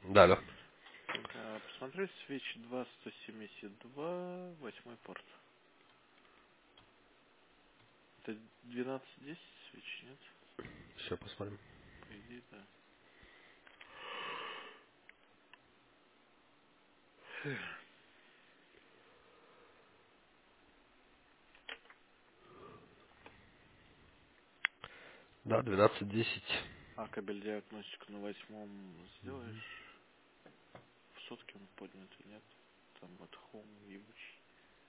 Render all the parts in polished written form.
Да, алло. Посмотри, свеч 2, 172, 8 порт. Это 12-10 свеч, нет? Все, посмотрим. По идее, да. Да, 12:10. А кабель диагностику на 8 сделаешь? В сотке он поднят или нет? Там от home ебучий.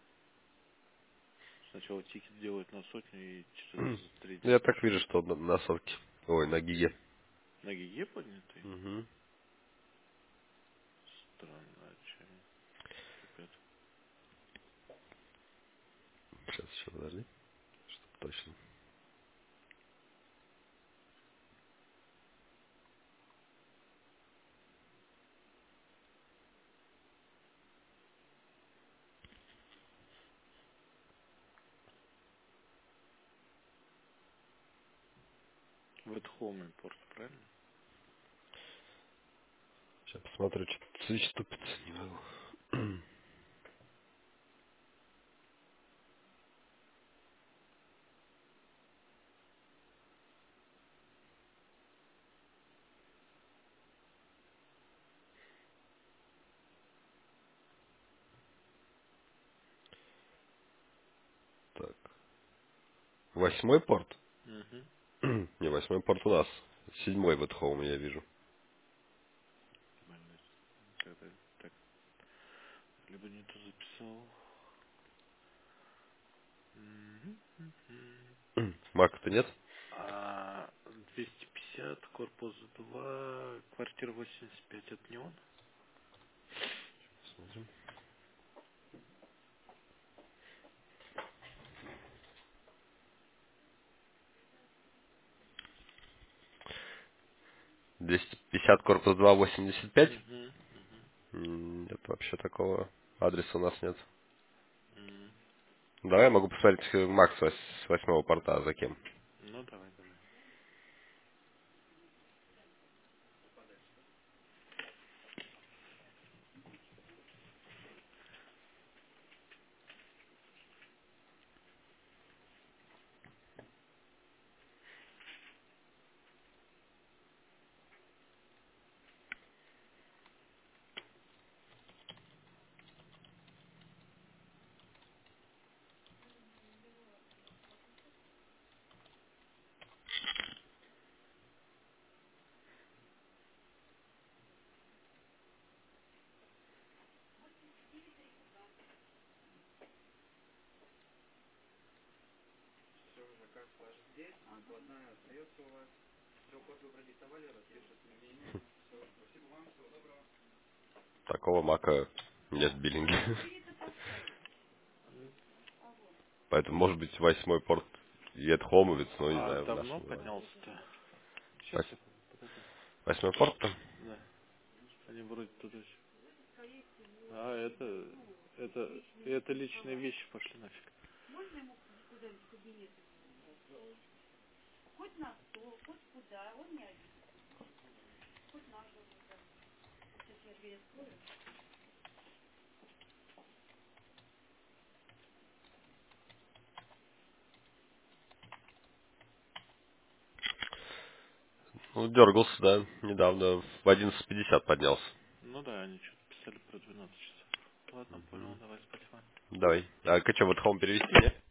Сначала тикет делают на сотню и через 3 дня Я так пишут. вижу, что на сотке. Ой, на гиге. На гиге поднятый? Угу. Странно, че кипят. Сейчас еще подожди, чтобы точно. В это home импорт, правильно? Сейчас посмотрю, что свич тупит. Не могу. Так. 8 порт? Угу. Не, 8 порт у нас. 7 в home я вижу. Блин, когда так, либо не то записал. Мгм. Мака-то нет? 250, корпус 2, квартира 85, это не он? Посмотрим. 250 корпус 285? Угу, угу. Нет, вообще такого адреса у нас нет. М. Давай я могу посмотреть Макс с 8 порта, за кем. Ну, давай, давай. Такого мака нет в биллинге. М. Поэтому, может быть, 8 порт и от хомовец, но не А знаю, в давно нашем говорю. поднялся-то? Сейчас, секунду, подожди. 8 порт там? Да, они вроде туда. А, это личные вещи, пошли нафиг. Ну, дергался, да, недавно в 11:50 поднялся. Ну да, они что-то писали про 12 часов. Ладно, понял, давай спать. Давай. А что, вот хом перевести, не?